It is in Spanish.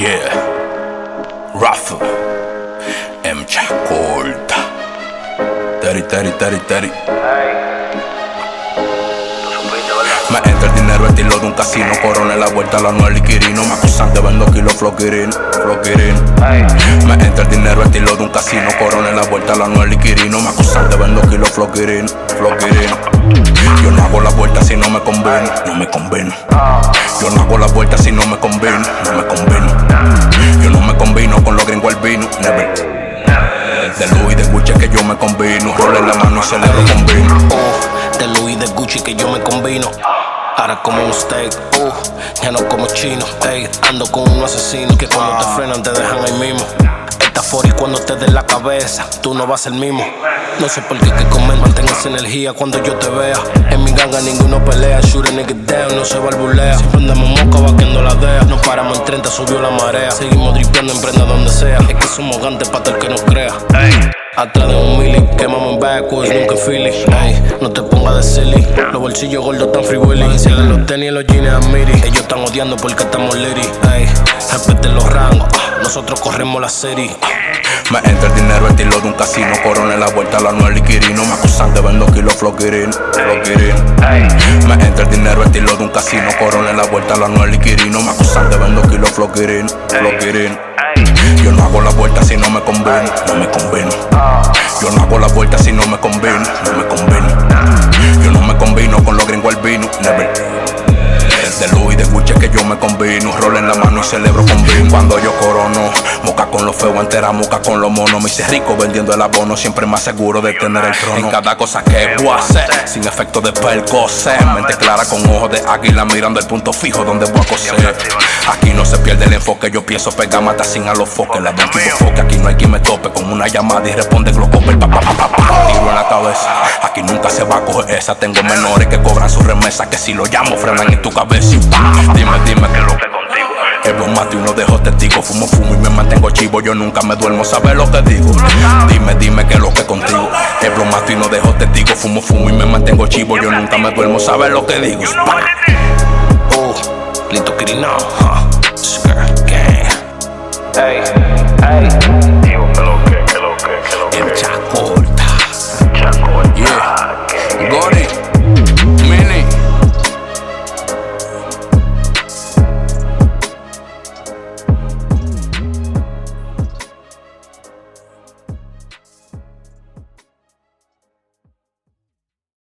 Yeah, Rafa, M. Chacolta, Teri. Me entra el dinero estilo de un casino. Corona en la vuelta a la Anuel y Quirino. Me acusan de vendo kilos floquirín. Me entra el dinero estilo de un casino. Corona en la vuelta a la Anuel y Quirino. Me acusan de vendo kilos floquirín. Yo no hago la vuelta si no me conviene. Yo no hago la vuelta si no me conviene. Yo no me combino con los gringos al vino. Never. De Louis de Gucci que yo me combino. Rol en la mano y celebro con vino. De Louis de Gucci que yo me combino. Ahora como un steak, ya no como chino. Ey, ando con un asesino que cuando te frenan te dejan ahí mismo. Esta 40 cuando te den la cabeza, tú no vas el mismo. No sé por qué que comer, mantén esa energía cuando yo te vea. En mi ganga ninguno pelea, shoot a nigga down, no se barbulea. Siempre andamos moca vaqueando la DEA. Nos paramos en 30, subió la marea. Seguimos dripeando en prenda donde sea. Es que somos gantes para todo el que nos crea. Atrás de un mili, quemamos en backwards, nunca Philly. Ey, no te pongas de silly. Los bolsillos gordos tan free willy. Si de los tenis y los jeans a miri. Ellos están odiando porque estamos litty. Ey, respeten los rangos, nosotros corremos la serie. Me entra el dinero estilo de un casino. Corona en la vuelta a la Anuel y Quirino. Me acusan de vendo kilos floquirín. Me entra el dinero estilo de un casino. Corona en la vuelta a la Anuel y Quirino. Me acusan de vendo kilos floquirín. Yo no hago la vuelta si no me conviene. Yo no hago la vuelta si no me conviene. Yo no me combino con los gringos al vino. Never. De Louis de Gucci que yo me combino. Rol en la mano y celebro con vino. Cuando yo corono, moca con los feos, entera moca con los monos. Me hice rico vendiendo el abono, siempre más seguro de tener el trono. En cada cosa que voy a hacer, sin efecto de percocet. Mente clara con ojos de águila, mirando el punto fijo donde voy a coser. Aquí no se pierde el enfoque, yo pienso pegar mata sin a los foques. La tipo foque, aquí no hay quien me tope. Con una llamada y responde Glocopel, tiro en la cabeza. Aquí nunca se va a coger esa. Tengo menores que cobran su remesa, que si lo llamo frenan en tu cabeza. Dime que lo que contigo. El blomate uno dejo testigo. Fumo y me mantengo chivo. Yo nunca me duermo, ¿sabes lo que digo? Dime que lo que contigo. El blomate uno dejo testigo. Fumo y me mantengo chivo. Yo nunca me duermo, ¿sabes lo que digo? Lito Quirino, Gang. Ey.